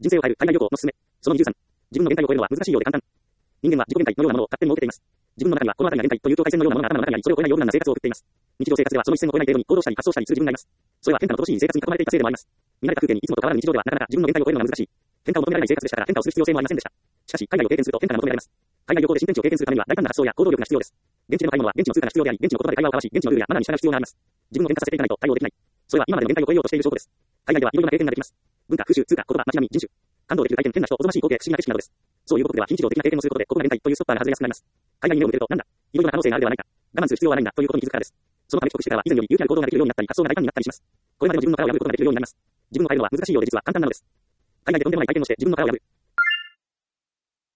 人生を変える海外旅行のすすめ。その23。自分の限界を超えるのは難しいようで簡単。人間は自己限界のようなものを勝手に設けています。自分の中にはこの辺りが限界という境界線のようなものが頭の中にあり、それを超えないような生活を送っています。日常生活ではその一線を超えない程度に行動したり発想したりする自分がいます。それは変化の乏しい生活に囲まれていたせいでもあります。見慣れた風景にいつもと変わらぬ日常ではなかなか自分の限界を超えるのが難しい。変化を求められない生活でしたから変化をする必要性もありませんでした。しかし、海外を経験すると変化が求められます。海外旅行で新天地を経験するためには大胆な発想や行動力が必要です。現地での買い物は現地の通貨が必要であり、現地の言葉で会話を交わし、現地のルールやマナーに従う必要があります。自分を変化させていかないと対応できない。それは今までの限界を超えようとしている証拠です。海外ではいろいろな経験ができます。文化、風習、通貨、言葉、街並み、人種。感動できる体験、変な人、おぞましい光景、不思議な景色などです。そういうことでは非日常的な経験をすることで、ここが限界というストッパーが外れやすくなります。海外に目を向けると、なんだ、いろいろな可能性があるではないか。我慢する必要はないんだということに気づくからです。そのため帰国してからは以前より勇気ある行動ができるようになったり、発想が大胆になったりします。これまでの自分の殻を破ることができるようになります。自分を変えるのは難しいようで実は簡単なのです。海外でとんでもない体験をして自分の殻を破る。